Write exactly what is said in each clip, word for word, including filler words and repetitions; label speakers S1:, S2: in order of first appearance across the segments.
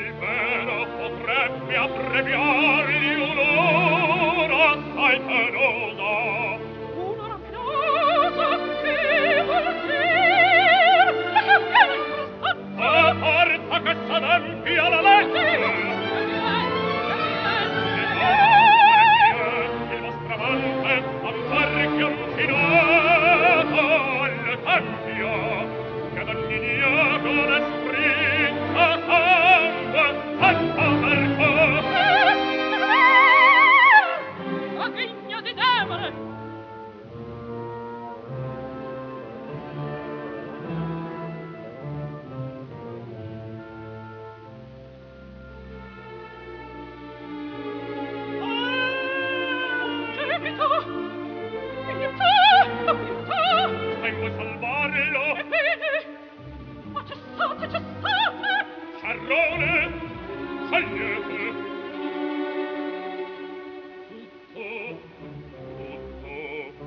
S1: il vero potrebbe abbreviargli un'ora assai penosa.
S2: Un'ora penosa che vuol dir? E che avviene in questa
S1: A forza che s'adempia la legge! Il vostro amante avverga un finato al tempio, che d'ogni diavolo sprizza sangue senza perciò.
S2: La vigna di demone! Gemito! Aiuto! Aiuto!
S1: Vengo a salvarlo!
S2: Ebbene! Ma cessate, cessate!
S1: Sciarrone! Scegliete! Tutto, tutto.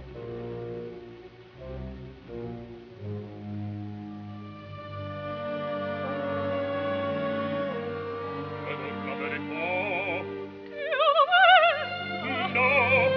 S1: E non la verità?
S2: Io lo vedo!
S1: No!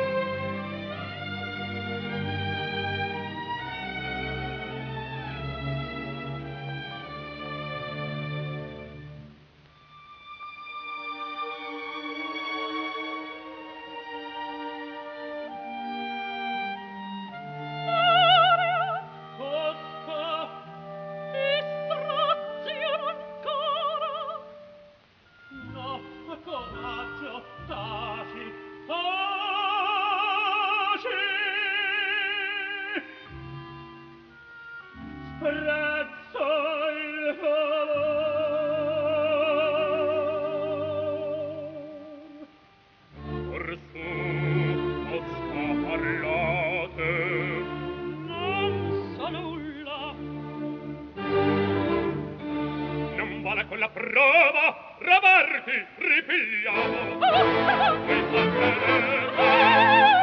S1: Costa!
S2: Distrazione ancora!
S1: No, coraggio, taci, taci! Sprezzo il valor! Orsù, Costa, parlate!
S2: Non so nulla!
S1: Non vale quella prova! Ravarti, ripigliamo!
S2: Oh!
S1: E sapere